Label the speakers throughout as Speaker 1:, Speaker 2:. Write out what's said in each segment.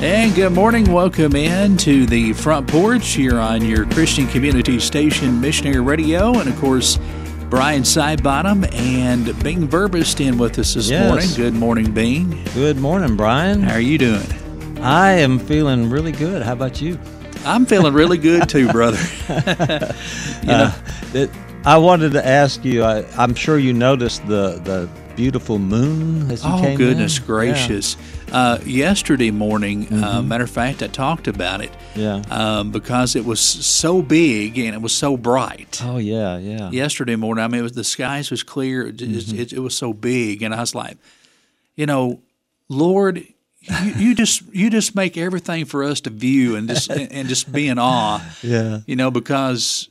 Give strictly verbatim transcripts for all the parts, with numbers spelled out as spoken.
Speaker 1: And good morning. Welcome in to the Front Porch here on your Christian community station, Missionary Radio. And, of course, Brian Sidebottom and Bing Verbist in with us this
Speaker 2: yes.
Speaker 1: morning. Good morning, Bing.
Speaker 2: Good morning, Brian.
Speaker 1: How are you doing?
Speaker 2: I am feeling really good. How about you?
Speaker 1: I'm feeling really good, too, brother. you know,
Speaker 2: uh, it, I wanted to ask you, I, I'm sure you noticed the, the beautiful moon as you
Speaker 1: oh,
Speaker 2: came
Speaker 1: goodness
Speaker 2: in.
Speaker 1: gracious. Yeah. Uh, yesterday morning,
Speaker 2: mm-hmm.
Speaker 1: uh, matter of fact, I talked about it
Speaker 2: yeah.
Speaker 1: um, because it was so big and it was so bright.
Speaker 2: Oh, yeah, yeah.
Speaker 1: Yesterday morning, I mean, it was, the skies was clear. It,
Speaker 2: mm-hmm.
Speaker 1: it, it was so big, and I was like, you know, Lord, you, you just you just make everything for us to view and just and just be in awe.
Speaker 2: Yeah,
Speaker 1: you know, because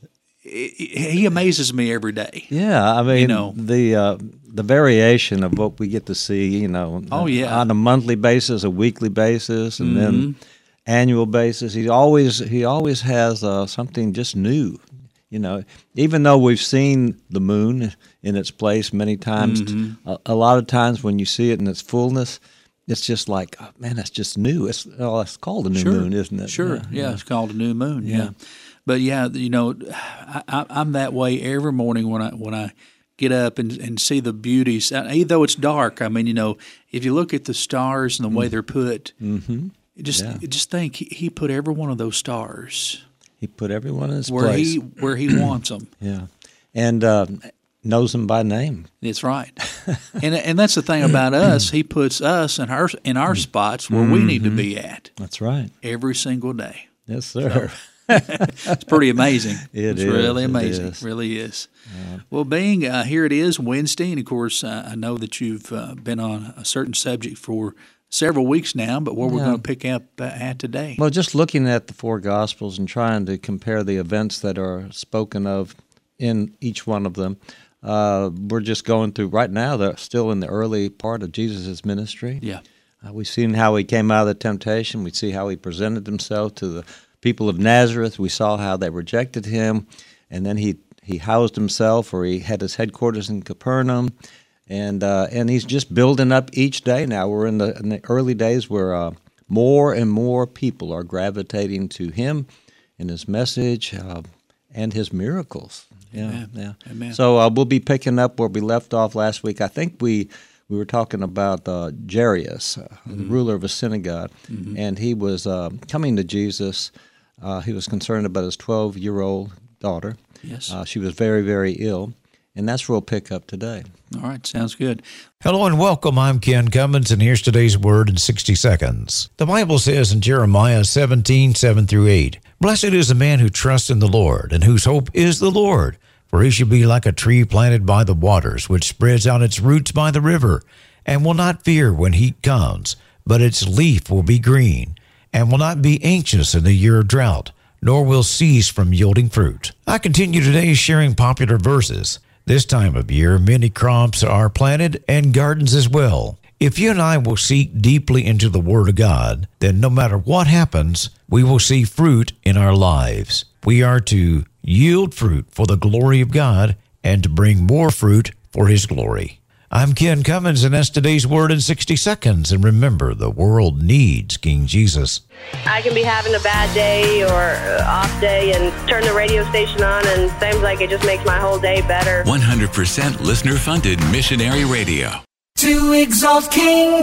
Speaker 1: He amazes me every day.
Speaker 2: Yeah, I mean,
Speaker 1: you know,
Speaker 2: the uh, the variation of what we get to see, you know,
Speaker 1: oh, yeah.
Speaker 2: on a monthly basis, a weekly basis, and
Speaker 1: mm-hmm.
Speaker 2: then annual basis. He always he always has uh, something just new. You know, even though we've seen the moon in its place many times,
Speaker 1: mm-hmm.
Speaker 2: a, a lot of times when you see it in its fullness, it's just like, oh, man, that's just new. It's well, it's called a new
Speaker 1: sure.
Speaker 2: moon, isn't it?
Speaker 1: Sure, yeah,
Speaker 2: yeah,
Speaker 1: yeah, it's called a new moon. Yeah.
Speaker 2: yeah.
Speaker 1: But yeah, you know, I, I'm that way every morning when I when I get up and, and see the beauties. Even though it's dark, I mean, you know, if you look at the stars and the way they're put,
Speaker 2: mm-hmm.
Speaker 1: just
Speaker 2: yeah.
Speaker 1: just think he, he put every one of those stars.
Speaker 2: He put everyone in his
Speaker 1: where
Speaker 2: place.
Speaker 1: he where he wants them.
Speaker 2: Yeah, and uh, knows them by name.
Speaker 1: That's right, and and that's the thing about us. He puts us in our in our spots where
Speaker 2: mm-hmm.
Speaker 1: we need to be at.
Speaker 2: That's right.
Speaker 1: Every single day.
Speaker 2: Yes, sir.
Speaker 1: So, it's pretty amazing.
Speaker 2: It
Speaker 1: it's
Speaker 2: is.
Speaker 1: really amazing.
Speaker 2: It is.
Speaker 1: Really is.
Speaker 2: Yeah.
Speaker 1: Well, Bing, uh, here it is, Wednesday, and of course, uh, I know that you've uh, been on a certain subject for several weeks now, but where yeah. we're going to pick up uh, at today.
Speaker 2: Well, just looking at the four Gospels and trying to compare the events that are spoken of in each one of them, uh, we're just going through right now. They're still in the early part of Jesus' ministry.
Speaker 1: Yeah,
Speaker 2: uh, we've seen how he came out of the temptation. We see how he presented himself to the people of Nazareth. We saw how they rejected him, and then he he housed himself, or he had his headquarters in Capernaum. And uh, and he's just building up each day now. We're in the, in the early days where uh, more and more people are gravitating to him and his message uh, and his miracles. Yeah,
Speaker 1: Amen.
Speaker 2: yeah.
Speaker 1: Amen.
Speaker 2: So uh, we'll be picking up where we left off last week. I think we we were talking about uh, Jairus, uh, mm-hmm. the ruler of a synagogue, mm-hmm. and he was uh, coming to Jesus. Uh, he was concerned about his twelve-year-old daughter.
Speaker 1: Yes,
Speaker 2: uh, she was very, very ill. And that's where we'll pick up today.
Speaker 1: All right, sounds good.
Speaker 3: Hello and welcome. I'm Ken Cummins, and here's today's word in sixty seconds. The Bible says in Jeremiah seventeen, seven through eight, "Blessed is the man who trusts in the Lord, and whose hope is the Lord. For he shall be like a tree planted by the waters, which spreads out its roots by the river, and will not fear when heat comes, but its leaf will be green, and will not be anxious in the year of drought, nor will cease from yielding fruit." I continue today sharing popular verses. This time of year, many crops are planted and gardens as well. If you and I will seek deeply into the Word of God, then no matter what happens, we will see fruit in our lives. We are to yield fruit for the glory of God and to bring more fruit for His glory. I'm Ken Cummins, and that's today's Word in sixty seconds. And remember, the world needs King Jesus.
Speaker 4: I can be having a bad day or off day and turn the radio station on, and it seems like it just makes my whole day better.
Speaker 5: one hundred percent listener-funded missionary radio.
Speaker 6: To exalt King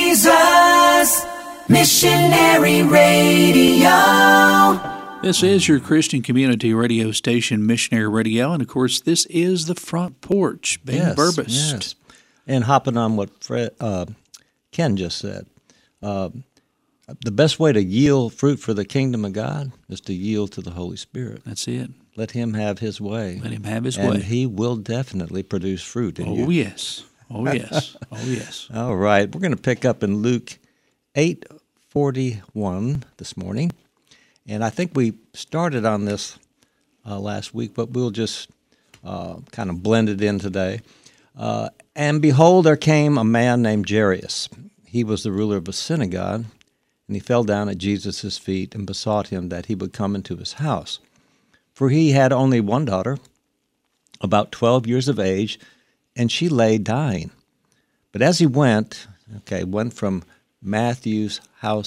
Speaker 6: Jesus, missionary radio.
Speaker 1: This is your Christian community radio station, Missionary Radio, and of course, this is the Front Porch. Bing
Speaker 2: yes,
Speaker 1: Verbist.
Speaker 2: Yes. And hopping on what Fred, uh, Ken just said, uh, the best way to yield fruit for the kingdom of God is to yield to the Holy Spirit.
Speaker 1: That's it.
Speaker 2: Let Him have His way.
Speaker 1: Let Him have His
Speaker 2: and
Speaker 1: way.
Speaker 2: And He will definitely produce fruit in
Speaker 1: oh,
Speaker 2: you.
Speaker 1: Oh, yes. Oh, yes. Oh, yes.
Speaker 2: All right. We're going to pick up in Luke eight forty-one this morning. And I think we started on this uh, last week, but we'll just uh, kind of blend it in today. Uh, and behold, there came a man named Jairus. He was the ruler of a synagogue, and he fell down at Jesus' feet and besought him that he would come into his house. For he had only one daughter, about twelve years of age, and she lay dying. But as he went, okay, went from Matthew's house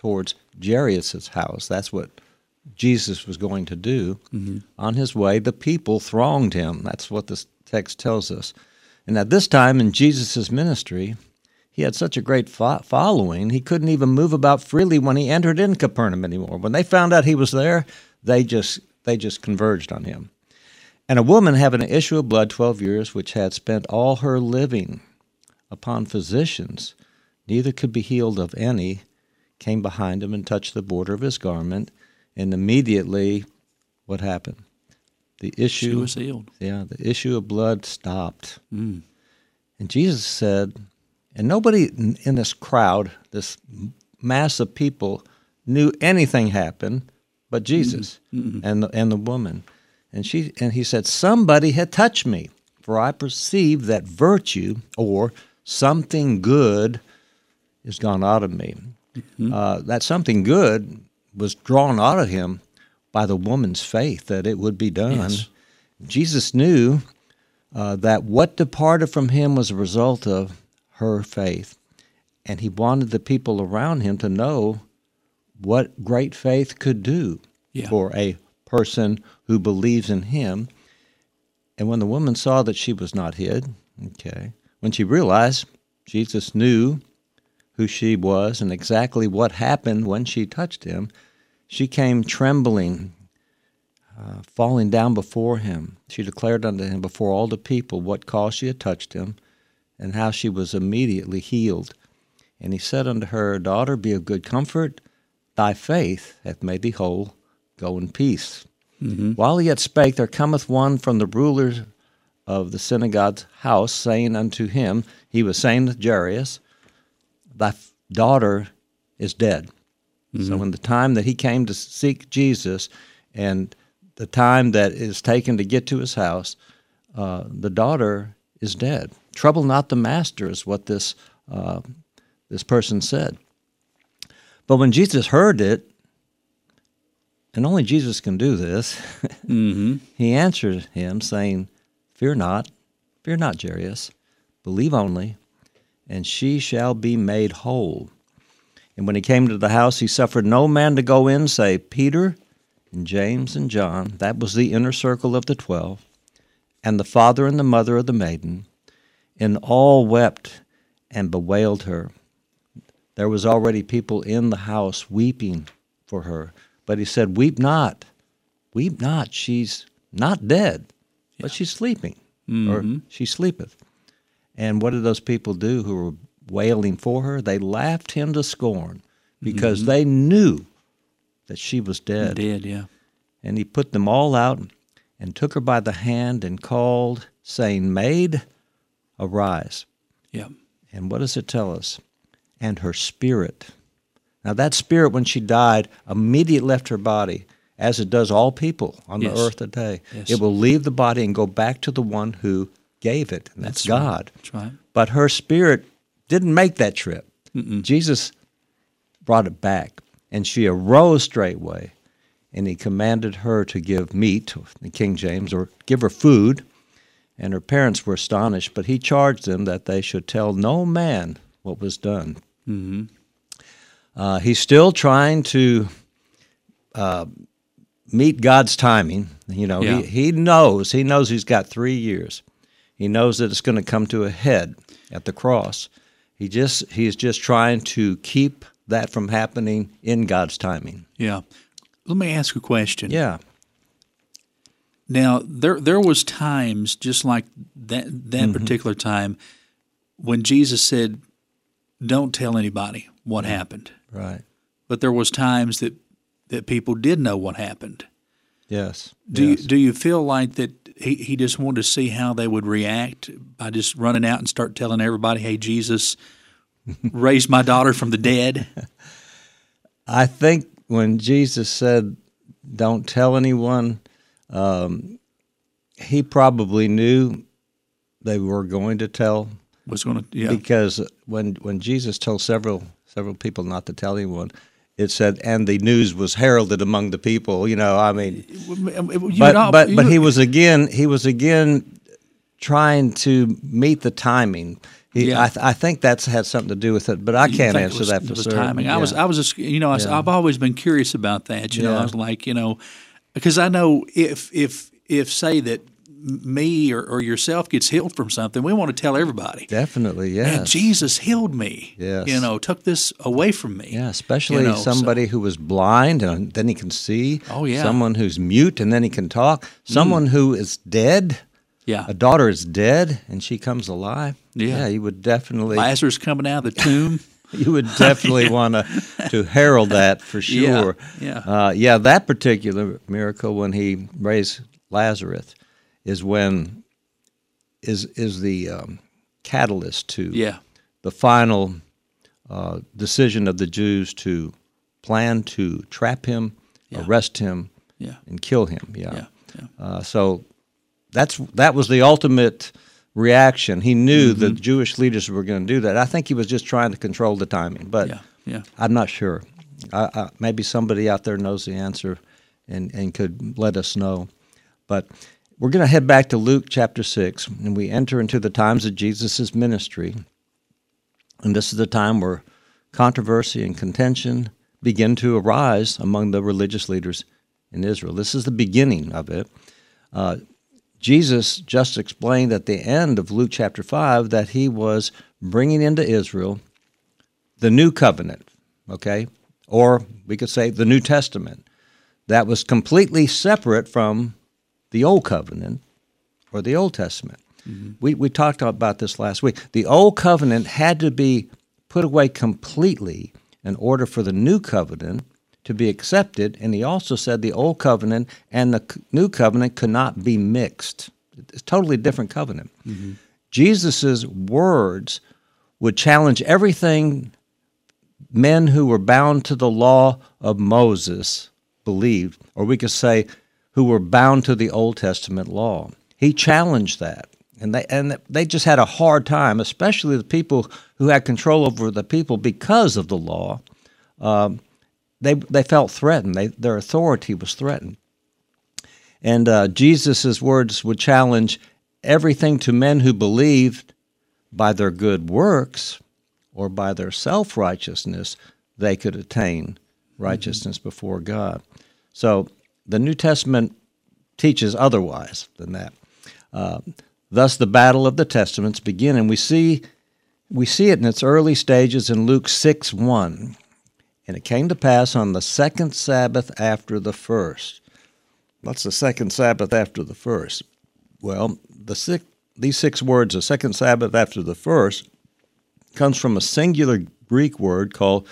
Speaker 2: towards Jairus' house. That's what Jesus was going to do. Mm-hmm. On his way, the people thronged him. That's what this text tells us. And at this time in Jesus' ministry, he had such a great fo- following, he couldn't even move about freely when he entered in Capernaum anymore. When they found out he was there, they just they just converged on him. And a woman having an issue of blood twelve years, which had spent all her living upon physicians, neither could be healed of any, came behind him and touched the border of his garment, and immediately, what happened? The issue
Speaker 1: she was healed.
Speaker 2: Yeah, the issue of blood stopped.
Speaker 1: Mm.
Speaker 2: And Jesus said, and nobody in this crowd, this mass of people, knew anything happened but Jesus mm-hmm. and the, and the woman. And she and he said, somebody had touched me, for I perceive that virtue or something good is gone out of me. Mm-hmm. Uh, that something good was drawn out of him by the woman's faith that it would be done.
Speaker 1: Yes.
Speaker 2: Jesus knew uh, that what departed from him was a result of her faith, and he wanted the people around him to know what great faith could do
Speaker 1: yeah.
Speaker 2: for a person who believes in him. And when the woman saw that she was not hid, okay, when she realized Jesus knew who she was and exactly what happened when she touched him, she came trembling, uh, falling down before him. She declared unto him before all the people what cause she had touched him, and how she was immediately healed. And he said unto her, Daughter, be of good comfort, thy faith hath made thee whole, go in peace. Mm-hmm. While he yet spake, there cometh one from the rulers of the synagogue's house, saying unto him, he was saying to Jairus, thy daughter is dead. Mm-hmm. So in the time that he came to seek Jesus and the time that is taken to get to his house, uh, the daughter is dead. Trouble not the master is what this uh, this person said. But when Jesus heard it, and only Jesus can do this, mm-hmm. he answered him, saying, Fear not, fear not, Jairus, believe only, and she shall be made whole. And when he came to the house, he suffered no man to go in, save Peter and James and John. That was the inner circle of the twelve, and the father and the mother of the maiden. And all wept and bewailed her. There was already people in the house weeping for her. But he said, Weep not, weep not. She's not dead, yeah. but she's sleeping, mm-hmm. or she sleepeth. And what did those people do who were wailing for her? They laughed him to scorn because mm-hmm. they knew that she was dead.
Speaker 1: Dead, yeah.
Speaker 2: And he put them all out and took her by the hand and called, saying, Maid, arise.
Speaker 1: Yeah.
Speaker 2: And what does it tell us? And her spirit. Now that spirit, when she died, immediately left her body, as it does all people on yes. the earth today. Yes. It will leave the body and go back to the one who gave it, and that's, that's God.
Speaker 1: Right. That's right.
Speaker 2: But her spirit didn't make that trip. Mm-mm. Jesus brought it back, and she arose straightway, and he commanded her to give meat, the King James, or give her food. And her parents were astonished, but he charged them that they should tell no man what was done. Mm-hmm. Uh, he's still trying to uh, meet God's timing. You know,
Speaker 1: yeah.
Speaker 2: he, he knows. He knows he's got three years. He knows that it's going to come to a head at the cross. He just he's just trying to keep that from happening in God's timing.
Speaker 1: Yeah. Let me ask you a question.
Speaker 2: Yeah.
Speaker 1: Now, there there was times, just like that that
Speaker 2: mm-hmm.
Speaker 1: particular time, when Jesus said, don't tell anybody what happened.
Speaker 2: Right.
Speaker 1: But there was times that, that people did know what happened.
Speaker 2: Yes.
Speaker 1: Do
Speaker 2: yes.
Speaker 1: you do you feel like that he, he just wanted to see how they would react by just running out and start telling everybody, hey, Jesus raised my daughter from the dead?
Speaker 2: I think when Jesus said, don't tell anyone, Um, he probably knew they were going to tell.
Speaker 1: Was going to, yeah.
Speaker 2: Because when when Jesus told several several people not to tell anyone, it said, and the news was heralded among the people. You know, I mean,
Speaker 1: you
Speaker 2: but
Speaker 1: know,
Speaker 2: but
Speaker 1: you,
Speaker 2: but he was again he was again trying to meet the timing. He,
Speaker 1: Yeah.
Speaker 2: I, th- I think that's had something to do with it, but I
Speaker 1: You
Speaker 2: can't
Speaker 1: think it
Speaker 2: answer
Speaker 1: was-
Speaker 2: that
Speaker 1: it
Speaker 2: for
Speaker 1: was
Speaker 2: certain.
Speaker 1: timing. I was,
Speaker 2: Yeah.
Speaker 1: I was, just, you know, I,
Speaker 2: Yeah.
Speaker 1: I've always been curious about that. You know,
Speaker 2: Yeah.
Speaker 1: I was like, you know, because I know if, if, if say that me or, or yourself gets healed from something, we want to tell everybody.
Speaker 2: Definitely, yes.
Speaker 1: And Jesus healed me.
Speaker 2: Yes.
Speaker 1: You know, took this away from me.
Speaker 2: Yeah, especially
Speaker 1: you know,
Speaker 2: somebody
Speaker 1: so-
Speaker 2: who was blind and then he can see.
Speaker 1: Oh, yeah.
Speaker 2: Someone who's mute and then he can talk. Someone who is dead.
Speaker 1: Yeah.
Speaker 2: A daughter is dead and she comes alive.
Speaker 1: Yeah.
Speaker 2: Yeah, you would definitely
Speaker 1: Lazarus coming out of the tomb.
Speaker 2: you would definitely want to to herald that for sure.
Speaker 1: Yeah,
Speaker 2: Uh, yeah, that particular miracle when he raised Lazarus is when is is the um, catalyst to
Speaker 1: Yeah.
Speaker 2: the final uh, decision of the Jews to plan to trap him,
Speaker 1: Yeah.
Speaker 2: arrest him,
Speaker 1: Yeah.
Speaker 2: and kill him. Yeah.
Speaker 1: Yeah. Yeah.
Speaker 2: Uh, so that's that was the ultimate reaction. He knew
Speaker 1: Mm-hmm.
Speaker 2: the Jewish leaders were going to do that. I think he was just trying to control the timing, but
Speaker 1: Yeah. Yeah.
Speaker 2: I'm not sure. I, I, maybe somebody out there knows the answer and, and could let us know. But we're going to head back to Luke chapter six, and we enter into the times of Jesus' ministry. And this is the time where controversy and contention begin to arise among the religious leaders in Israel. This is the beginning of it. Uh, Jesus just explained at the end of Luke chapter five that he was bringing into Israel the new covenant, okay? Or we could say the New Testament that was completely separate from the Old Covenant or the Old Testament. Mm-hmm. We we talked about this last week. The Old Covenant had to be put away completely in order for the New Covenant to be accepted, and he also said the Old Covenant and the New Covenant could not be mixed. It's a totally different covenant. Mm-hmm. Jesus' words would challenge everything men who were bound to the law of Moses believed, or we could say who were bound to the Old Testament law. He challenged that, and they and they just had a hard time, especially the people who had control over the people because of the law. Um, they they felt threatened. They, their authority was threatened. And uh, Jesus' words would challenge everything to men who believed by their good works or by their self-righteousness they could attain righteousness mm-hmm. before God. So the New Testament teaches otherwise than that. Uh, thus, the battle of the testaments begin, and we see we see it in its early stages in Luke six one. And it came to pass on the second Sabbath after the first. What's the second Sabbath after the first? Well, the six, these six words, the second Sabbath after the first, comes from a singular Greek word called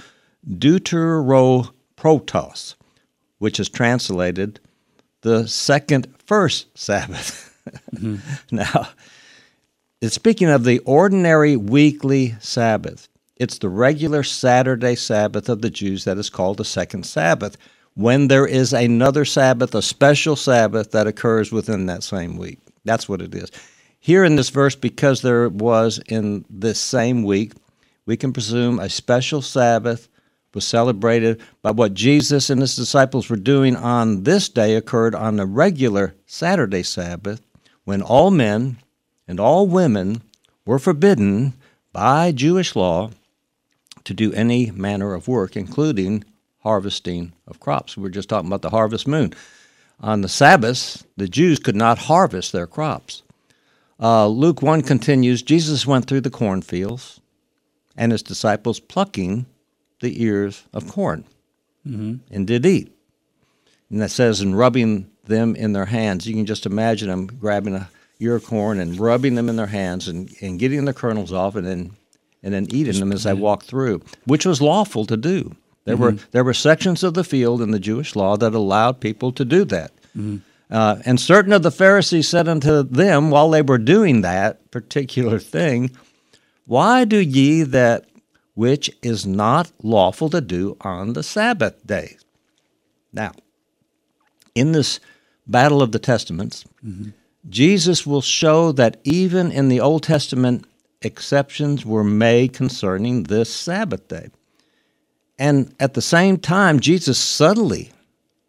Speaker 2: deuteroprotos, which is translated the second first Sabbath. Mm-hmm. Now, it's speaking of the ordinary weekly Sabbath. It's the regular Saturday Sabbath of the Jews that is called the second Sabbath, when there is another Sabbath, a special Sabbath that occurs within that same week. That's what it is. Here in this verse, because there was in this same week, we can presume a special Sabbath was celebrated by what Jesus and his disciples were doing on this day occurred on the regular Saturday Sabbath, when all men and all women were forbidden by Jewish law to do any manner of work, including harvesting of crops. We were just talking about the harvest moon. On the Sabbaths, the Jews could not harvest their crops. Uh, Luke one continues, Jesus went through the cornfields and his disciples plucking the ears of corn mm-hmm. and did eat. And that says, and rubbing them in their hands. You can just imagine them grabbing a ear of corn and rubbing them in their hands and, and getting the kernels off and then and then eating them as they walked through, which was lawful to do. There mm-hmm. were there were sections of the field in the Jewish law that allowed people to do that. Mm-hmm. Uh, and certain of the Pharisees said unto them, while they were doing that particular thing, why do ye that which is not lawful to do on the Sabbath day? Now, in this battle of the Testaments, mm-hmm. Jesus will show that even in the Old Testament, exceptions were made concerning this Sabbath day. And at the same time, Jesus subtly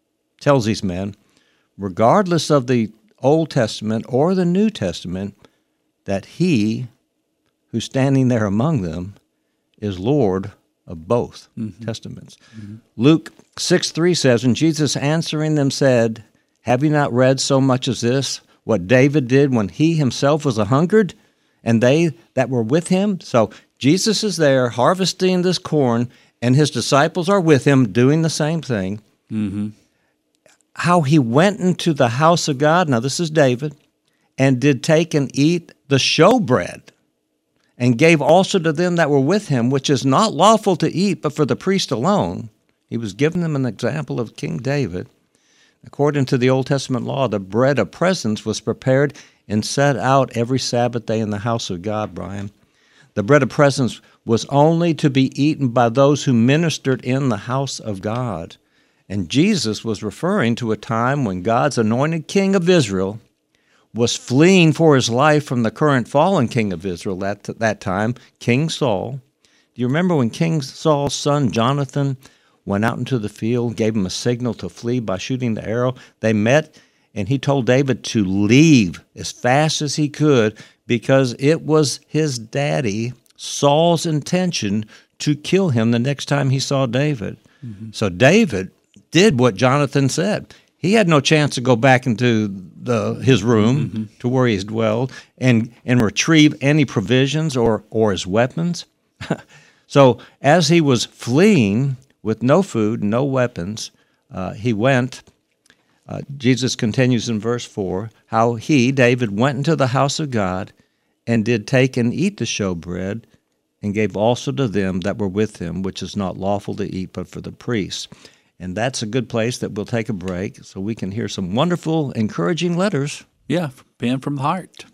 Speaker 2: tells these men, regardless of the Old Testament or the New Testament, that he who's standing there among them is Lord of both mm-hmm. testaments. Mm-hmm. Luke six three says, and Jesus answering them said, have you not read so much as this, what David did when he himself was a hungered, and they that were with him? So Jesus is there harvesting this corn, and his disciples are with him doing the same thing. Mm-hmm. How he went into the house of God, now this is David, and did take and eat the showbread, and gave also to them that were with him, which is not lawful to eat, but for the priest alone. He was giving them an example of King David. According to the Old Testament law, the bread of presence was prepared and set out every Sabbath day in the house of God, Brian. The bread of presence was only to be eaten by those who ministered in the house of God. And Jesus was referring to a time when God's anointed king of Israel was fleeing for his life from the current fallen king of Israel at that time, King Saul. Do you remember when King Saul's son Jonathan went out into the field, gave him a signal to flee by shooting the arrow? They met, and he told David to leave as fast as he could because it was his daddy, Saul's intention to kill him the next time he saw David. Mm-hmm. So David did what Jonathan said. He had no chance to go back into the his room mm-hmm. to where he's dwelled and, and retrieve any provisions or, or his weapons. So as he was fleeing with no food, no weapons, uh, he went. Uh, Jesus continues in verse four, how he, David, went into the house of God and did take and eat the showbread and gave also to them that were with him, which is not lawful to eat but for the priests. And that's a good place that we'll take a break so we can hear some wonderful, encouraging letters.
Speaker 1: Yeah, pen from the heart.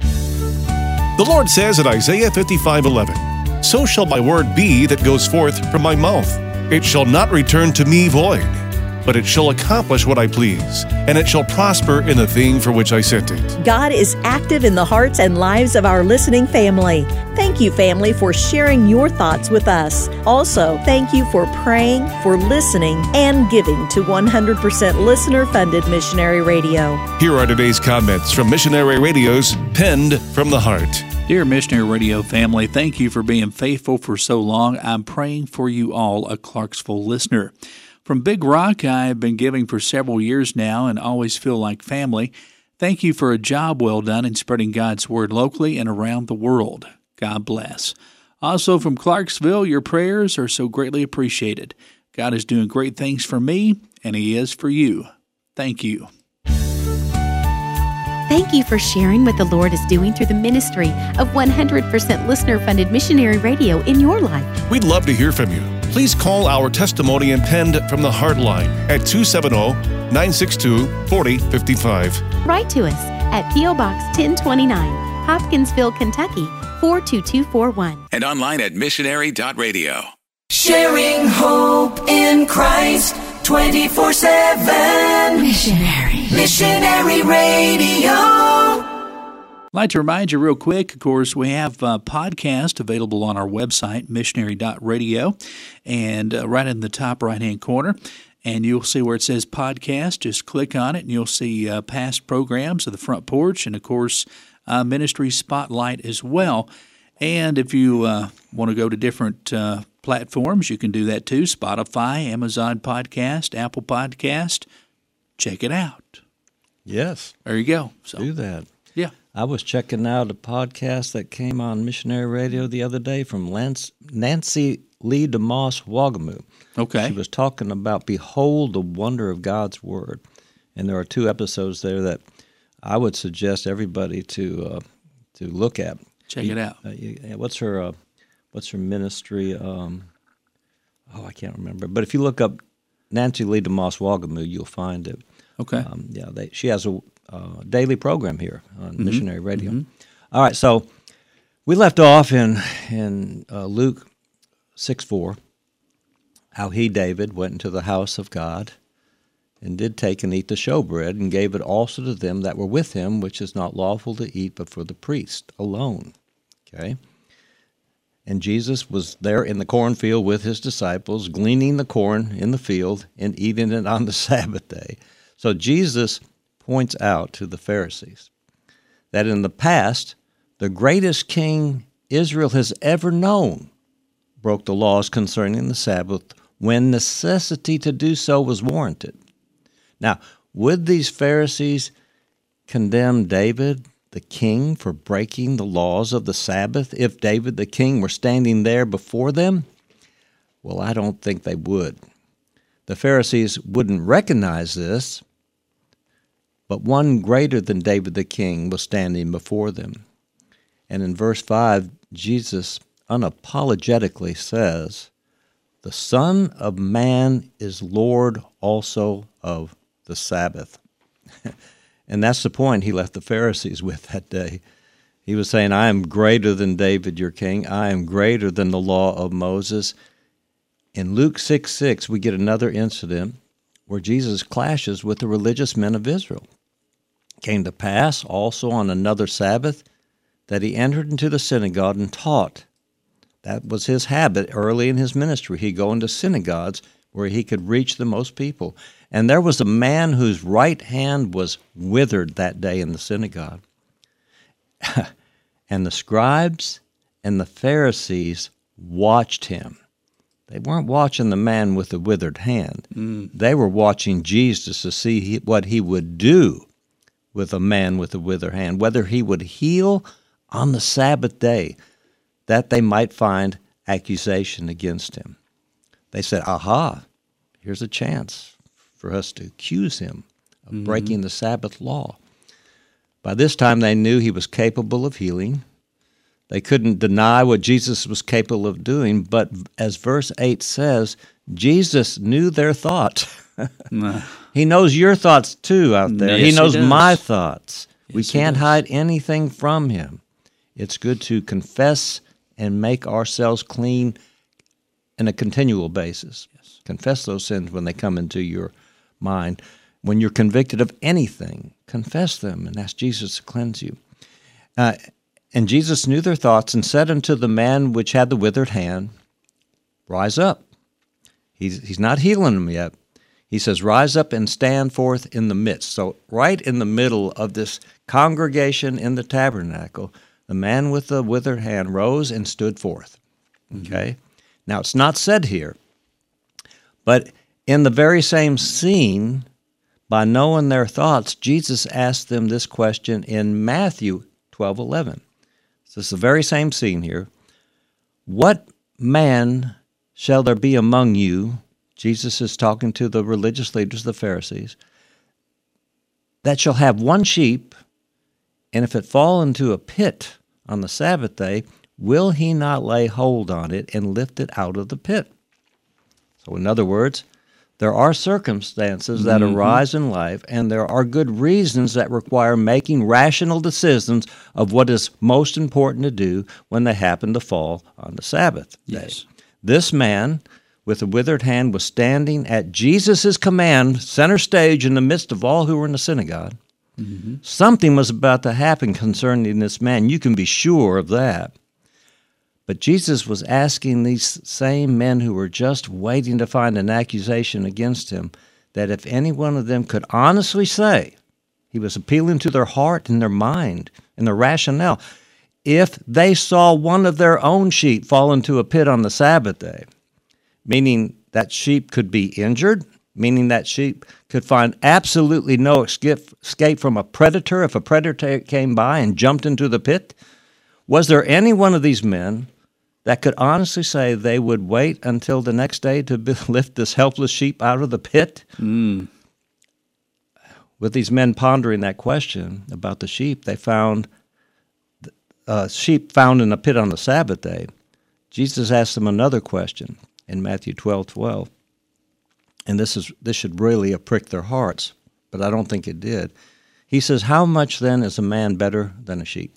Speaker 7: The Lord says in Isaiah fifty-five eleven, so shall my word be that goes forth from my mouth. It shall not return to me void, but it shall accomplish what I please, and it shall prosper in the thing for which I sent it.
Speaker 8: God is active in the hearts and lives of our listening family. Thank you, family, for sharing your thoughts with us. Also, thank you for praying, for listening, and giving to one hundred percent listener-funded Missionary Radio.
Speaker 7: Here are today's comments from Missionary Radio's Penned from the Heart.
Speaker 1: Dear Missionary Radio family, thank you for being faithful for so long. I'm praying for you all, a Clarksville listener. From Big Rock, I have been giving for several years now and always feel like family. Thank you for a job well done in spreading God's Word locally and around the world. God bless. Also from Clarksville, your prayers are so greatly appreciated. God is doing great things for me, and He is for you. Thank you.
Speaker 9: Thank you for sharing what the Lord is doing through the ministry of one hundred percent listener-funded Missionary Radio in your life.
Speaker 7: We'd love to hear from you. Please call our testimony and Penned from the Heart line at two seven zero, nine six two, four zero five five.
Speaker 9: Write to us at P O Box ten twenty-nine, Hopkinsville, Kentucky, four two two four one.
Speaker 5: And online at missionary dot radio.
Speaker 6: Sharing hope in Christ twenty-four seven. Missionary. Missionary Radio.
Speaker 1: I'd like to remind you real quick, of course, we have a podcast available on our website, missionary dot radio, and uh, right in the top right-hand corner, and you'll see where it says podcast. Just click on it, and you'll see uh, past programs of the Front Porch, and, of course, uh, Ministry Spotlight as well. And if you uh, want to go to different uh, platforms, you can do that too, Spotify, Amazon Podcast, Apple Podcast. Check it out.
Speaker 2: Yes.
Speaker 1: There you go. So,
Speaker 2: do that.
Speaker 1: Yeah.
Speaker 2: I was checking out a podcast that came on Missionary Radio the other day from Lance, Nancy Lee DeMoss Wagamoo.
Speaker 1: Okay.
Speaker 2: She was talking about Behold the Wonder of God's Word. And there are two episodes there that I would suggest everybody to uh, to look at.
Speaker 1: Check it out.
Speaker 2: Uh, what's her uh, What's her ministry? Um, oh, I can't remember. But if you look up Nancy Lee DeMoss Wagamoo, you'll find it.
Speaker 1: Okay.
Speaker 2: Um, yeah, they, she has a uh, daily program here on
Speaker 1: mm-hmm.
Speaker 2: Missionary Radio.
Speaker 1: Mm-hmm.
Speaker 2: All right, so we left off in in uh, Luke six four, how he, David, went into the house of God and did take and eat the showbread and gave it also to them that were with him, which is not lawful to eat but for the priest alone. Okay. And Jesus was there in the cornfield with his disciples, gleaning the corn in the field and eating it on the Sabbath day. So Jesus points out to the Pharisees that in the past, the greatest king Israel has ever known, broke the laws concerning the Sabbath when necessity to do so was warranted. Now, would these Pharisees condemn David, the king, for breaking the laws of the Sabbath if David, the king, were standing there before them? Well, I don't think they would. The Pharisees wouldn't recognize this, but one greater than David the king was standing before them. And in verse five, Jesus unapologetically says, "The Son of Man is Lord also of the Sabbath." And that's the point he left the Pharisees with that day. He was saying, I am greater than David, your king. I am greater than the law of Moses. In Luke six six, we get another incident where Jesus clashes with the religious men of Israel. It came to pass also on another Sabbath that he entered into the synagogue and taught. That was his habit early in his ministry. He'd go into synagogues where he could reach the most people. And there was a man whose right hand was withered that day in the synagogue. And the scribes and the Pharisees watched him. They weren't watching the man with the withered hand. Mm. They were watching Jesus to see what he would do with a man with a withered hand, whether he would heal on the Sabbath day, that they might find accusation against him. They said, aha, here's a chance for us to accuse him of mm-hmm. breaking the Sabbath law. By this time, they knew he was capable of healing. They couldn't deny what Jesus was capable of doing, but as verse eight says, Jesus knew their thoughts. Nah. He knows your thoughts too out there. Yes, he knows he my thoughts. Yes, we can't hide anything from him. It's good to confess and make ourselves clean on a continual basis. Yes. Confess those sins when they come into your mind. When you're convicted of anything, confess them and ask Jesus to cleanse you. Uh, and Jesus knew their thoughts and said unto the man which had the withered hand, rise up. He's, he's not healing him yet. He says, rise up and stand forth in the midst. So right in the middle of this congregation in the tabernacle, the man with the withered hand rose and stood forth. Okay? Mm-hmm. Now, it's not said here, but in the very same scene, by knowing their thoughts, Jesus asked them this question in Matthew twelve eleven. So it's the very same scene here. What man shall there be among you, Jesus is talking to the religious leaders, the Pharisees, that shall have one sheep, and if it fall into a pit on the Sabbath day, will he not lay hold on it and lift it out of the pit? So in other words, there are circumstances that mm-hmm. arise in life, and there are good reasons that require making rational decisions of what is most important to do when they happen to fall on the Sabbath day. Yes. This man with a withered hand was standing at Jesus' command, center stage in the midst of all who were in the synagogue. Mm-hmm. Something was about to happen concerning this man. You can be sure of that. But Jesus was asking these same men who were just waiting to find an accusation against him that if any one of them could honestly say, he was appealing to their heart and their mind and their rationale, if they saw one of their own sheep fall into a pit on the Sabbath day, meaning that sheep could be injured, meaning that sheep could find absolutely no escape from a predator if a predator came by and jumped into the pit, was there any one of these men that could honestly say they would wait until the next day to be, lift this helpless sheep out of the pit? Mm. With these men pondering that question about the sheep, they found uh, sheep found in a pit on the Sabbath day. Jesus asked them another question in Matthew twelve twelve, and this is this should really have pricked their hearts, but I don't think it did. He says, how much then is a man better than a sheep?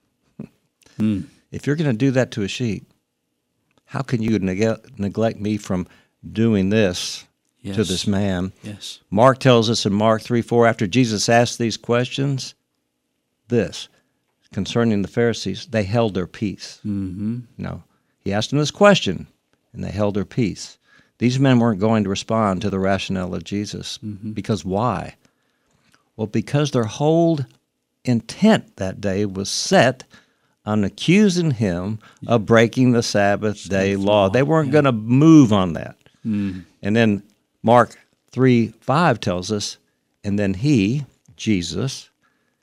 Speaker 2: Hmm. If you're going to do that to a sheep, how can you neg- neglect me from doing this yes. to this man?
Speaker 1: Yes.
Speaker 2: Mark tells us in Mark three four, after Jesus asked these questions, this, concerning the Pharisees, they held their peace. Mm-hmm. No, he asked them this question, and they held their peace. These men weren't going to respond to the rationale of Jesus. Mm-hmm. Because why? Well, because their whole intent that day was set on accusing him of breaking the Sabbath day law. They weren't yeah. going to move on that. Mm. And then Mark three five tells us, and then he, Jesus,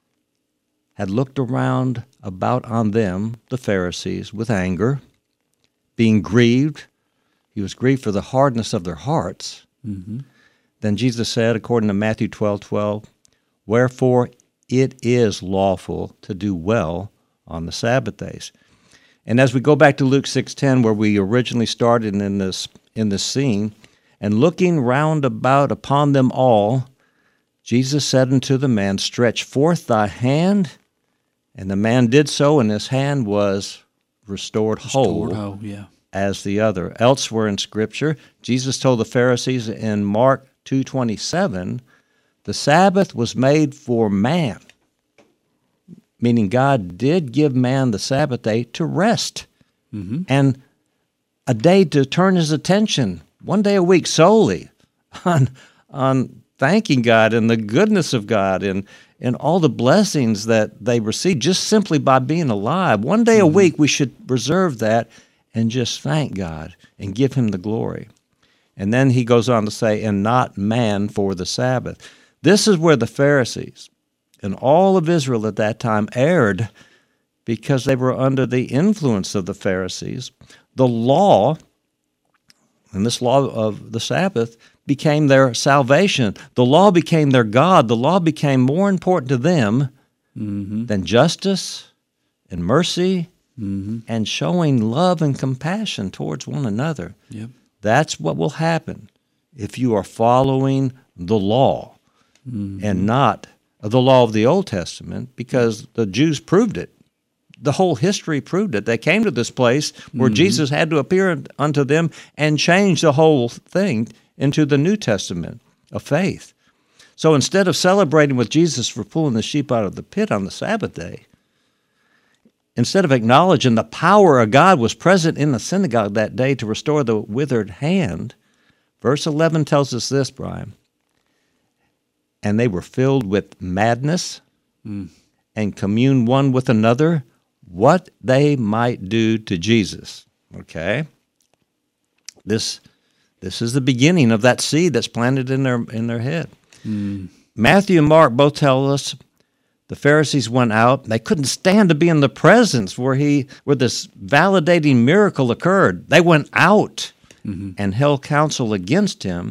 Speaker 2: had looked around about on them, the Pharisees, with anger, being grieved. He was grieved for the hardness of their hearts. Mm-hmm. Then Jesus said, according to Matthew twelve twelve, wherefore it is lawful to do well on the Sabbath days. And as we go back to Luke six ten, where we originally started in this in this scene, and looking round about upon them all, Jesus said unto the man, stretch forth thy hand. And the man did so, and his hand was restored, restored whole, whole yeah. as the other. Elsewhere in Scripture, Jesus told the Pharisees in Mark two twenty-seven, the Sabbath was made for man, meaning God did give man the Sabbath day to rest, mm-hmm. and a day to turn his attention, one day a week solely, on on thanking God and the goodness of God and, and all the blessings that they receive just simply by being alive. One day mm-hmm. a week we should reserve that and just thank God and give him the glory. And then he goes on to say, and not man for the Sabbath. This is where the Pharisees and all of Israel at that time erred, because they were under the influence of the Pharisees. The law, and this law of the Sabbath, became their salvation. The law became their God. The law became more important to them mm-hmm. than justice and mercy mm-hmm. and showing love and compassion towards one another. Yep. That's what will happen if you are following the law mm-hmm. and not the law of the Old Testament, because the Jews proved it. The whole history proved it. They came to this place where mm-hmm. Jesus had to appear unto them and change the whole thing into the New Testament of faith. So instead of celebrating with Jesus for pulling the sheep out of the pit on the Sabbath day, instead of acknowledging the power of God was present in the synagogue that day to restore the withered hand, verse eleven tells us this, Brian, and they were filled with madness mm. and communed one with another what they might do to Jesus. Okay? This this is the beginning of that seed that's planted in their in their head. Mm. Matthew and Mark both tell us the Pharisees went out. They couldn't stand to be in the presence where he where this validating miracle occurred. They went out mm-hmm. and held counsel against him.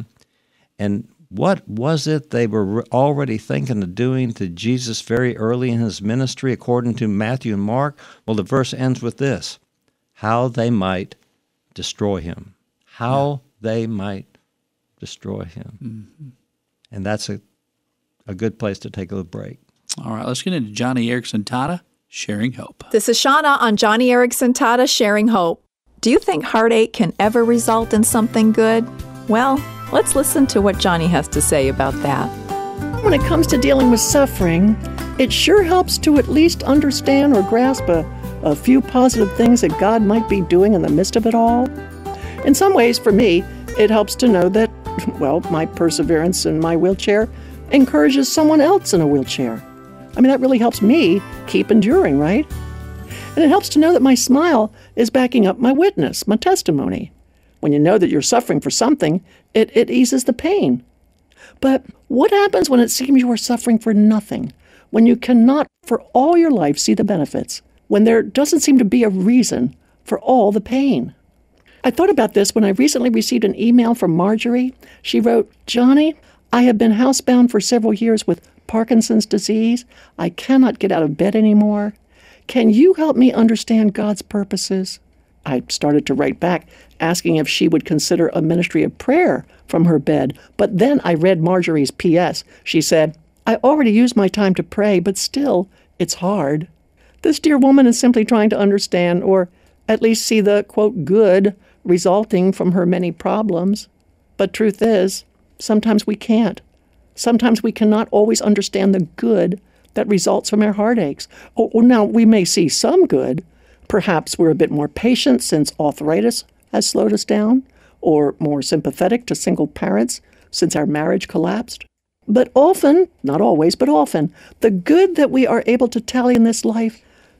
Speaker 2: And what was it they were already thinking of doing to Jesus very early in his ministry, according to Matthew and Mark? Well, the verse ends with this: how they might destroy him. How yeah. they might destroy him. Mm-hmm. And that's a, a good place to take a little break.
Speaker 1: All right, let's get into Joni Eareckson Tada, Sharing Hope.
Speaker 10: This is Shauna on Joni Eareckson Tada, Sharing Hope. Do you think heartache can ever result in something good? Well, let's listen to what Joni has to say about that.
Speaker 11: When it comes to dealing with suffering, it sure helps to at least understand or grasp a, a few positive things that God might be doing in the midst of it all. In some ways, for me, it helps to know that, well, my perseverance in my wheelchair encourages someone else in a wheelchair. I mean, that really helps me keep enduring, right? And it helps to know that my smile is backing up my witness, my testimony. When you know that you're suffering for something, it, it eases the pain. But what happens when it seems you are suffering for nothing? When you cannot, for all your life, see the benefits? When there doesn't seem to be a reason for all the pain? I thought about this when I recently received an email from Marjorie. She wrote, Johnny, I have been housebound for several years with Parkinson's disease. I cannot get out of bed anymore. Can you help me understand God's purposes? I started to write back, asking if she would consider a ministry of prayer from her bed. But then I read Marjorie's P S. She said, I already use my time to pray, but still, it's hard. This dear woman is simply trying to understand, or at least see the, quote, good resulting from her many problems. But truth is, sometimes we can't. Sometimes we cannot always understand the good that results from our heartaches. Oh, now, we may see some good. Perhaps we're a bit more patient since arthritis has slowed us down, or more sympathetic to single parents since our marriage collapsed. But often, not always, but often, the good that we are able to tally in this life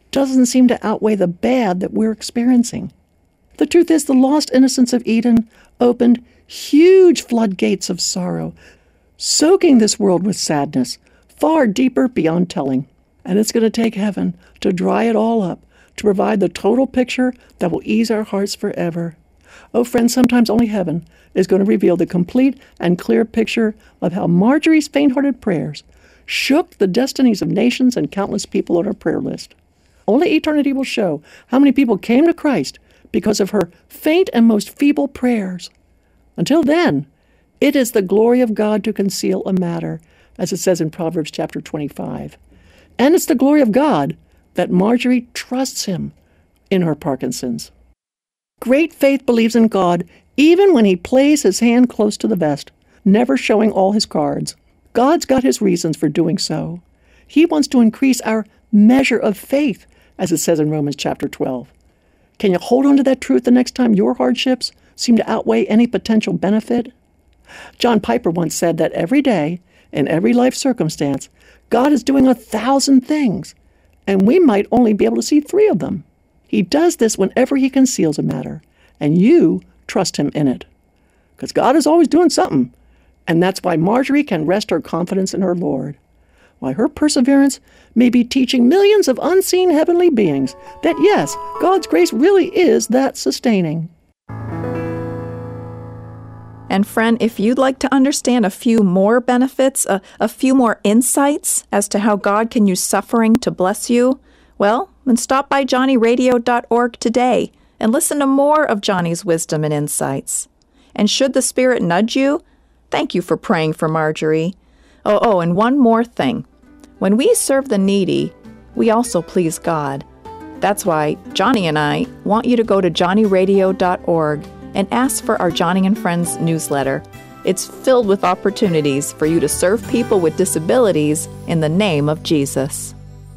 Speaker 11: doesn't seem to outweigh the bad that we're experiencing. The truth is, the lost innocence of Eden opened huge floodgates of sorrow, soaking this world with sadness, far deeper beyond telling. And it's going to take heaven to dry it all up, to provide the total picture that will ease our hearts forever. Oh, friends, sometimes only heaven is going to reveal the complete and clear picture of how Marjorie's faint-hearted prayers shook the destinies of nations and countless people on her prayer list. Only eternity will show how many people came to Christ because of her faint and most feeble prayers. Until then, it is the glory of God to conceal a matter, as it says in Proverbs chapter twenty-five. And it's the glory of God that Marjorie trusts him in her Parkinson's. Great faith believes in God even when he plays his hand close to the vest, never showing all his cards. God's got his reasons for doing so. He wants to increase our measure of faith, as it says in Romans chapter twelve. Can you hold on to that truth the next time your hardships seem to outweigh any potential benefit? John Piper once said that every day, in every life circumstance, God is doing a thousand things, and we might only be able to see three of them. He does this whenever he conceals a matter, and you trust him in it. Because God is always doing something, and that's why Marjorie can rest her confidence in her Lord. Why her perseverance may be teaching millions of unseen heavenly beings that, yes, God's grace really is that sustaining.
Speaker 10: And friend, if you'd like to understand a few more benefits, a, a few more insights as to how God can use suffering to bless you, well, then stop by johnny radio dot org today and listen to more of Johnny's wisdom and insights. And should the Spirit nudge you, thank you for praying for Marjorie. Oh, oh, and one more thing. When we serve the needy, we also please God. That's why Johnny and I want you to go to johnny radio dot org and ask for our Johnny and Friends newsletter. It's filled with opportunities for you to serve people with disabilities in the name of Jesus.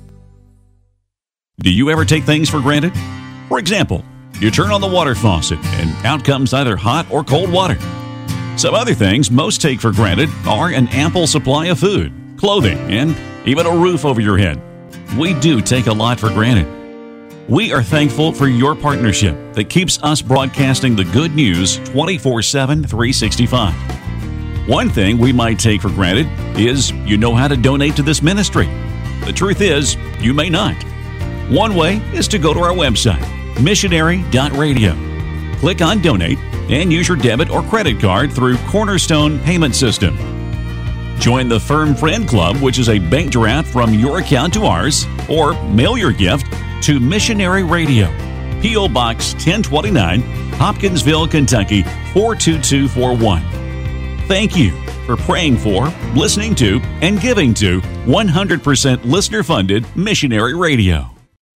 Speaker 12: Do you ever take things for granted? For example, you turn on the water faucet and out comes either hot or cold water. Some other things most take for granted are an ample supply of food, clothing, and even a roof over your head. We do take a lot for granted. We are thankful for your partnership that keeps us broadcasting the good news twenty-four seven, three sixty-five. One thing we might take for granted is you know how to donate to this ministry. The truth is, you may not. One way is to go to our website, missionary dot radio. Click on Donate and use your debit or credit card through Cornerstone Payment System. Join the Firm Friend Club, which is a bank draft from your account to ours, or mail your gift to Missionary Radio, P O Box ten twenty-nine, Hopkinsville, Kentucky four two two four one. Thank you for praying for, listening to, and giving to one hundred percent listener-funded Missionary Radio.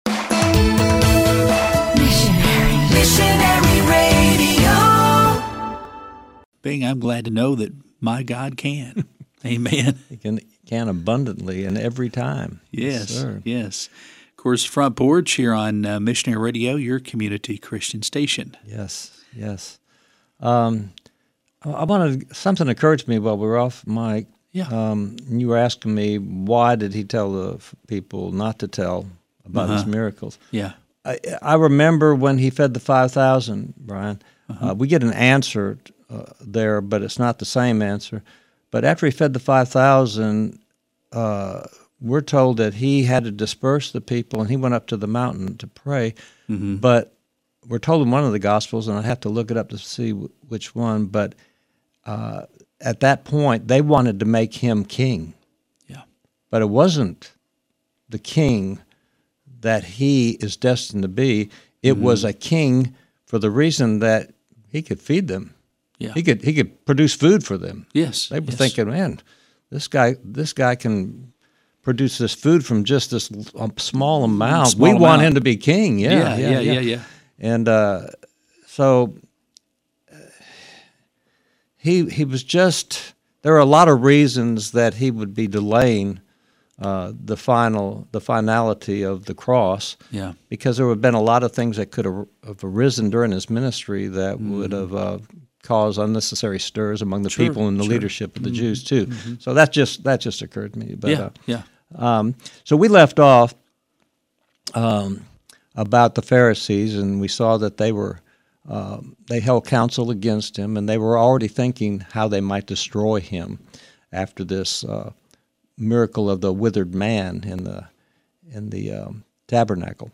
Speaker 6: Missionary, Missionary Radio.
Speaker 1: Bing, I'm glad to know that my God can. Amen.
Speaker 2: He can, can abundantly and every time.
Speaker 1: Yes,
Speaker 2: sir.
Speaker 1: yes. Of course, Front Porch here on uh, Missionary Radio, your community Christian station.
Speaker 2: Yes, yes. Um, I wanted, something occurred to me while we were off mic.
Speaker 1: Yeah.
Speaker 2: Um, you were asking me, why did he tell the people not to tell about
Speaker 1: uh-huh.
Speaker 2: his miracles?
Speaker 1: Yeah.
Speaker 2: I, I remember when he fed the five thousand, Brian, uh-huh. uh, we get an answer uh, there, but it's not the same answer. But after he fed the five thousand, uh, we're told that he had to disperse the people, and he went up to the mountain to pray.
Speaker 1: Mm-hmm.
Speaker 2: But we're told in one of the Gospels, and I have to look it up to see w- which one, but uh, at that point, they wanted to make him king.
Speaker 1: Yeah.
Speaker 2: But it wasn't the king that he is destined to be. It
Speaker 1: mm-hmm.
Speaker 2: was a king for the reason that he could feed them.
Speaker 1: Yeah.
Speaker 2: He could he could produce food for them.
Speaker 1: Yes.
Speaker 2: They were
Speaker 1: yes.
Speaker 2: thinking, man, this guy this guy can produce this food from just this small amount.
Speaker 1: Small
Speaker 2: we
Speaker 1: amount.
Speaker 2: want him to be king. Yeah,
Speaker 1: Yeah,
Speaker 2: yeah,
Speaker 1: yeah,
Speaker 2: yeah.
Speaker 1: yeah. yeah.
Speaker 2: And uh, so uh, he he was just. There are a lot of reasons that he would be delaying uh, the final the finality of the cross.
Speaker 1: Yeah.
Speaker 2: Because there would have been a lot of things that could have, have arisen during his ministry that mm. would have uh, caused unnecessary stirs among the
Speaker 1: sure,
Speaker 2: people and the
Speaker 1: sure.
Speaker 2: leadership of the
Speaker 1: mm-hmm.
Speaker 2: Jews too.
Speaker 1: Mm-hmm.
Speaker 2: So that just that just occurred to me. But,
Speaker 1: yeah,
Speaker 2: uh,
Speaker 1: yeah.
Speaker 2: Um, so we left off um, about the Pharisees, and we saw that they were uh, they held counsel against him, and they were already thinking how they might destroy him after this uh, miracle of the withered man in the in the um, tabernacle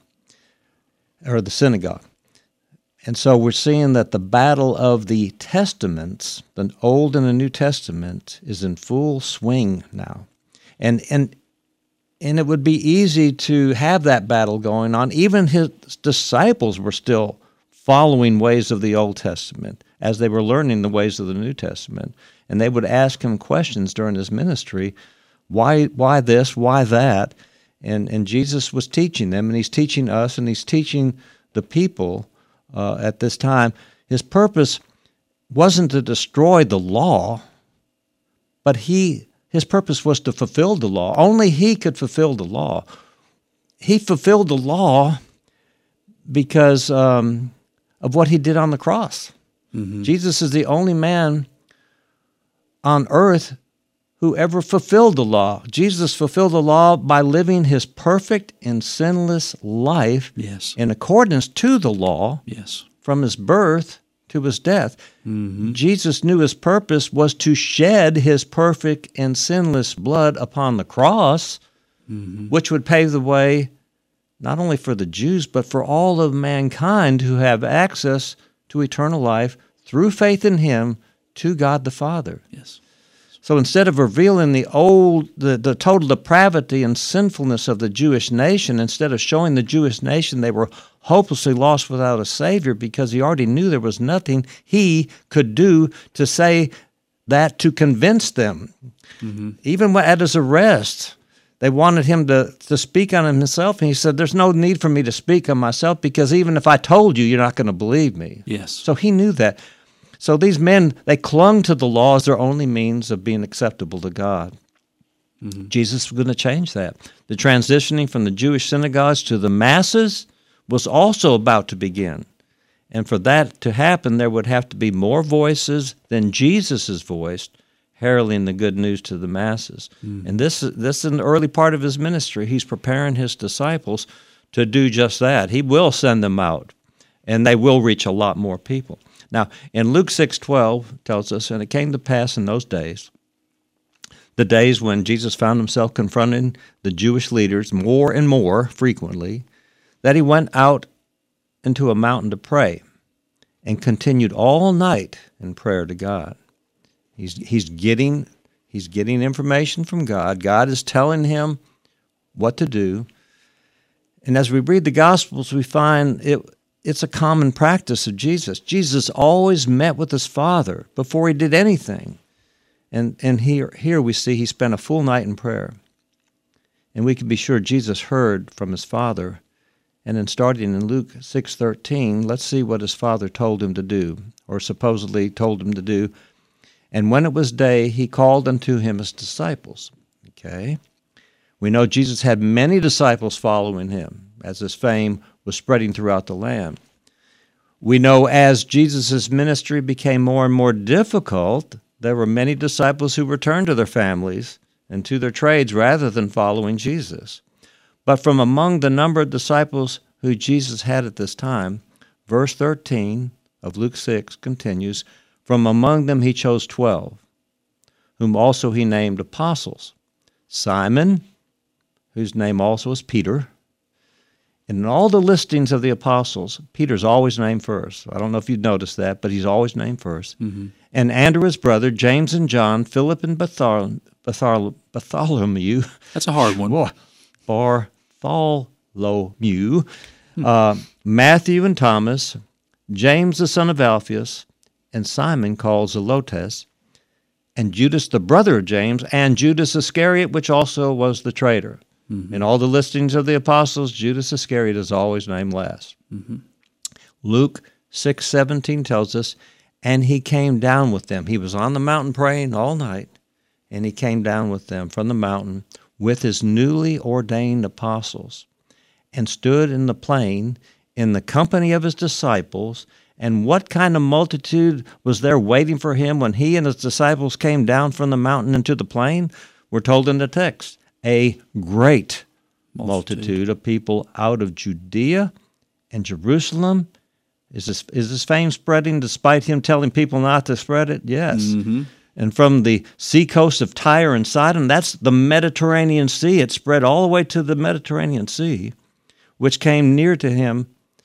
Speaker 2: or the synagogue. And so we're seeing that the battle of the Testaments, the Old and the New Testament, is in full swing now. And and and it would be easy to have that battle going on. Even his disciples were still following ways of the Old Testament as they were learning the ways of the New Testament. And they would ask him questions during his ministry, why why this, why that? And and Jesus was teaching them, and he's teaching us, and he's teaching the people Uh, at this time. His purpose wasn't to destroy the law, but he his purpose was to fulfill the law. Only he could fulfill the law. He fulfilled the law because um, of what he did on the cross. Mm-hmm. Jesus is the only man on earth who ever fulfilled the law. Jesus fulfilled the law by living his perfect and sinless life
Speaker 1: yes.
Speaker 2: in accordance to the law
Speaker 1: yes.
Speaker 2: from his birth to his death.
Speaker 1: Mm-hmm.
Speaker 2: Jesus knew his purpose was to shed his perfect and sinless blood upon the cross, mm-hmm. which would pave the way not only for the Jews, but for all of mankind who have access to eternal life through faith in him to God the Father.
Speaker 1: Yes.
Speaker 2: So instead of revealing the old, the, the total depravity and sinfulness of the Jewish nation, instead of showing the Jewish nation they were hopelessly lost without a Savior because he already knew there was nothing he could do to say that to convince them. Mm-hmm. Even at his arrest, they wanted him to, to speak on himself, and he said, there's no need for me to speak on myself because even if I told you, you're not going to believe me.
Speaker 1: Yes.
Speaker 2: So he knew that. So these men, they clung to the law as their only means of being acceptable to God. Mm-hmm. Jesus was going to change that. The transitioning from the Jewish synagogues to the masses was also about to begin. And for that to happen, there would have to be more voices than Jesus' voice heralding the good news to the masses. Mm-hmm. And this, this is in the early part of his ministry. He's preparing his disciples to do just that. He will send them out, and they will reach a lot more people. Now, in Luke six twelve tells us, and it came to pass in those days, the days when Jesus found himself confronting the Jewish leaders more and more frequently, that he went out into a mountain to pray and continued all night in prayer to God. He's he's getting he's getting information from God. God is telling him what to do. And as we read the Gospels, we find it It's a common practice of Jesus. Jesus always met with his Father before he did anything. And and here, here we see he spent a full night in prayer. And we can be sure Jesus heard from his Father. And then starting in Luke six thirteen, let's see what his Father told him to do, or supposedly told him to do. And when it was day, he called unto him his disciples. Okay? We know Jesus had many disciples following him as his fame was spreading throughout the land. We know as Jesus' ministry became more and more difficult, there were many disciples who returned to their families and to their trades rather than following Jesus. But from among the number of disciples who Jesus had at this time, verse thirteen of Luke six continues, from among them he chose twelve, whom also he named apostles. Simon, whose name also is Peter. In all the listings of the apostles, Peter's always named first. I don't know if you've noticed that, but he's always named first. Mm-hmm. And Andrew, his brother, James and John, Philip and Barthol- Barthol- Bartholomew.
Speaker 1: That's a hard one.
Speaker 2: Bartholomew. Hmm. Uh, Matthew and Thomas, James the son of Alphaeus, and Simon called Zelotes, and Judas the brother of James, and Judas Iscariot, which also was the traitor. Mm-hmm. In all the listings of the apostles, Judas Iscariot is always named last. Mm-hmm. Luke six seventeen tells us, and he came down with them. He was on the mountain praying all night, and he came down with them from the mountain with his newly ordained apostles, and stood in the plain in the company of his disciples. And what kind of multitude was there waiting for him when he and his disciples came down from the mountain into the plain? We're told in the text, a great multitude.
Speaker 1: Multitude.
Speaker 2: of people out of Judea and Jerusalem. Is this, is this fame spreading despite him telling people not to spread it? Yes.
Speaker 1: Mm-hmm.
Speaker 2: And from the sea coast of Tyre and Sidon, that's the Mediterranean Sea. It spread all the way to the Mediterranean Sea, which came near to him,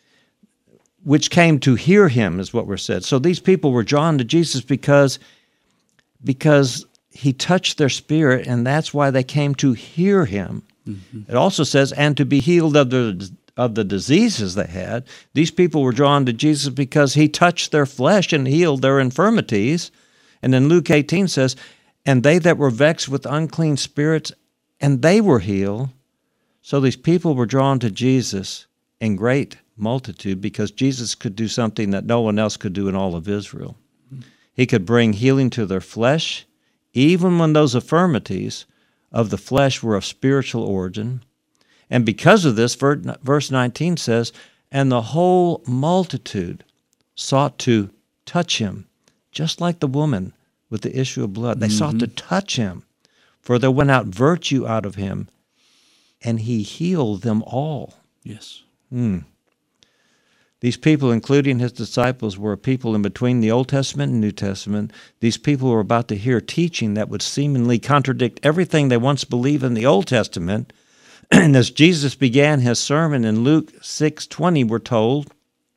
Speaker 2: which came to hear him, is what we're said. So these people were drawn to Jesus because, because he touched their spirit, and that's why they came to hear him. Mm-hmm. It also says, and to be healed of the of the diseases they had. These people were drawn to Jesus because he touched their flesh and healed their infirmities. And then Luke eighteen says, and they that were vexed with unclean spirits, and they were healed. So these people were drawn to Jesus in great multitude because Jesus could do something that no one else could do in all of Israel. He could bring healing to their flesh, even when those infirmities of the flesh were of spiritual origin. And because of this, verse nineteen says, and the whole multitude sought to touch him, just like the woman with the issue of blood. They mm-hmm. sought to touch him, for there went out virtue out of him, and he healed them all.
Speaker 1: Yes.
Speaker 2: Mm. These people, including his disciples, were a people in between the Old Testament and New Testament. These people were about to hear teaching that would seemingly contradict everything they once believed in the Old Testament. And as Jesus began his sermon in Luke six twenty, we're told,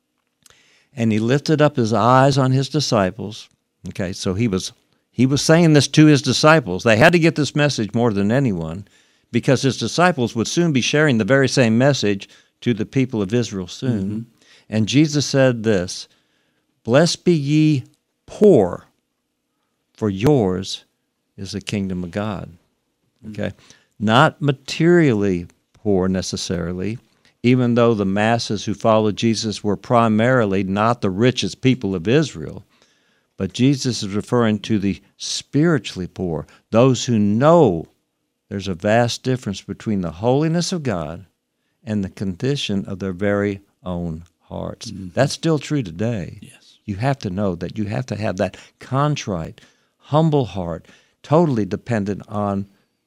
Speaker 2: and he lifted up his eyes on his disciples. Okay, so he was he was saying this to his disciples. They had to get this message more than anyone, because his disciples would soon be sharing the very same message to the people of Israel soon. Mm-hmm. And Jesus said this, blessed be ye poor, for yours is the kingdom of God. Okay? Not materially poor necessarily, even though the masses who followed Jesus were primarily not the richest people of Israel. But Jesus is referring to the spiritually poor, those who know there's a vast difference between the holiness of God and the condition of their very own hearts. Mm-hmm. That's still true today.
Speaker 1: Yes.
Speaker 2: You have to know that you have to have that contrite, humble heart, totally dependent on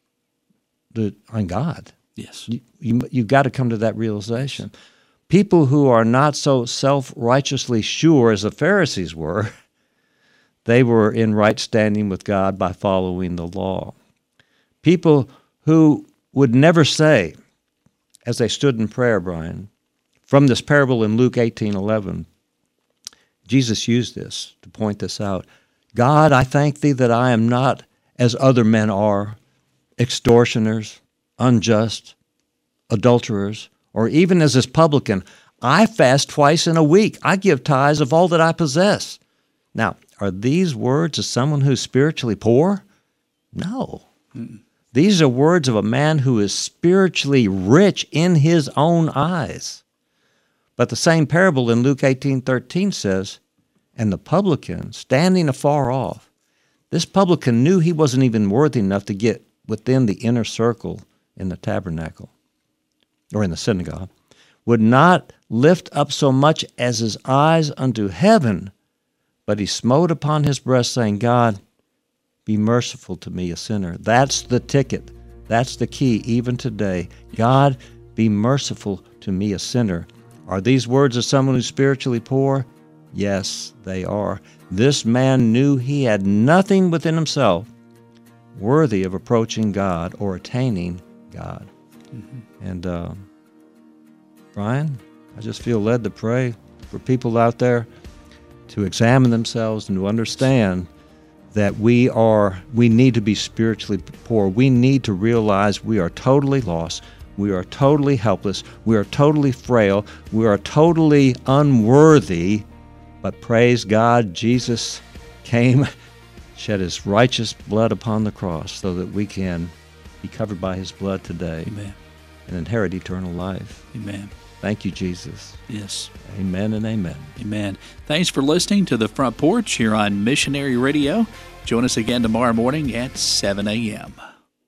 Speaker 2: the on God.
Speaker 1: Yes.
Speaker 2: You, you, you've got to come to that realization. People who are not so self-righteously sure as the Pharisees were, they were in right standing with God by following the law. People who would never say, as they stood in prayer, Brian, from this parable in Luke eighteen eleven, Jesus used this to point this out. God, I thank thee that I am not as other men are, extortioners, unjust, adulterers, or even as this publican. I fast twice in a week. I give tithes of all that I possess. Now, are these words of someone who's spiritually poor? No. Mm-mm. These are words of a man who is spiritually rich in his own eyes. But the same parable in Luke eighteen thirteen says, and the publican, standing afar off, this publican knew he wasn't even worthy enough to get within the inner circle in the tabernacle or in the synagogue, would not lift up so much as his eyes unto heaven, but he smote upon his breast, saying, God, be merciful to me, a sinner. That's the ticket. That's the key even today. God, be merciful to me, a sinner. Are these words of someone who's spiritually poor? Yes, they are. This man knew he had nothing within himself worthy of approaching God or attaining God. Mm-hmm. And uh, Brian, I just feel led to pray for people out there to examine themselves and to understand that we are, we need to be spiritually poor. We need to realize we are totally lost. We are totally helpless. We are totally frail. We are totally unworthy. But praise God, Jesus came, shed his righteous blood upon the cross so that we can be covered by his blood today.
Speaker 1: Amen.
Speaker 2: And inherit eternal life.
Speaker 1: Amen.
Speaker 2: Thank you, Jesus.
Speaker 1: Yes.
Speaker 2: Amen and amen.
Speaker 1: Amen. Thanks for listening to The Front Porch here on Missionary Radio. Join us again tomorrow morning at seven a.m.